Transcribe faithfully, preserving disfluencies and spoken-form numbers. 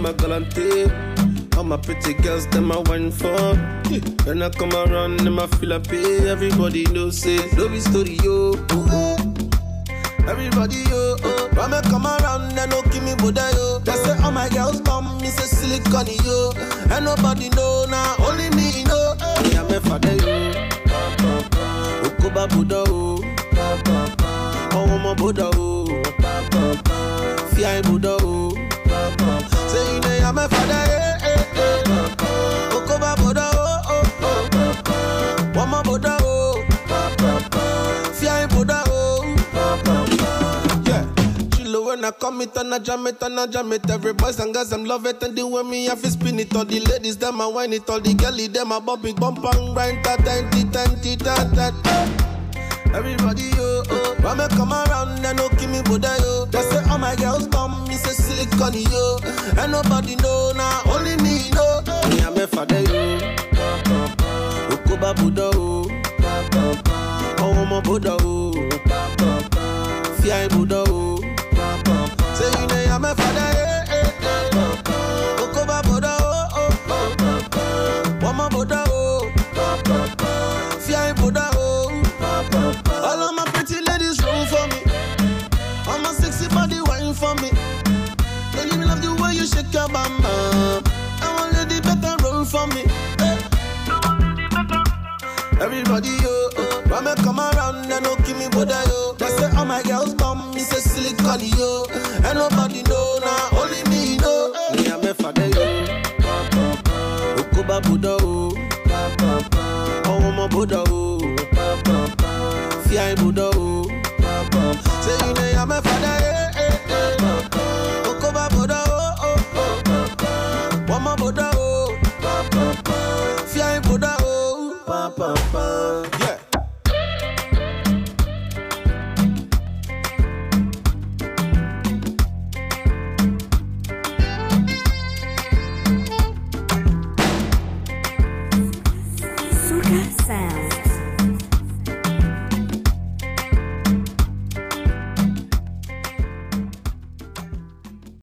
a galante. All my pretty girls, them I wine for. Yeah. When I come around, them I feel a pay. Everybody knows it, love is story, yo. Ooh. Everybody, yo. Oh. When I come around, they no give me Buddha, yo. They say, all my girls come, me say silicone, yo. And nobody know, now nah, only me know. Me I'm a father, yo. Okuba Buddha, oh. Oh, my Buddha, oh. Fia Buddha, oh. Say, you know, I'm a father, eh, eh, eh. Okuba Buddha, oh, oh, oh. One more Buddha, oh. Fia Buddha, oh. Yeah. Chilo when I come it and I jam it and I jam it. Every boys and girls, them love it and do when me have to spin it. All the ladies, them I whine it. All the girlies, them I bump it, bump and grind. Ta ta ta ta ta ta. Everybody, yo, oh. When I come around, they no give me Buddha, yo. They say, all my girls come, me say silicone, yo. And nobody know, now nah, only me know. Me I'm a father, yo. Okuba Buddha, oh. Oh, my Buddha, oh. Fia Buddha, oh. Say, you know, I'm a father, eh, eh, eh. Okuba Buddha, oh, oh, oh. One more Buddha, oh. Fia Buddha, oh. All of my pretty ladies roll for me. All my sexy body wine for me. Don't you love the way you shake your bum? I want lady better roll for me. Hey. Everybody, yo, oh. When I come around, they no give me Buddha, yo. They say, all my girls come, me say silicone, yo. And nobody know, now nah, only me know. Me I'm a father, yo. Okuba Buddha, oh. Oh, my Buddha, oh. Fia Buddha.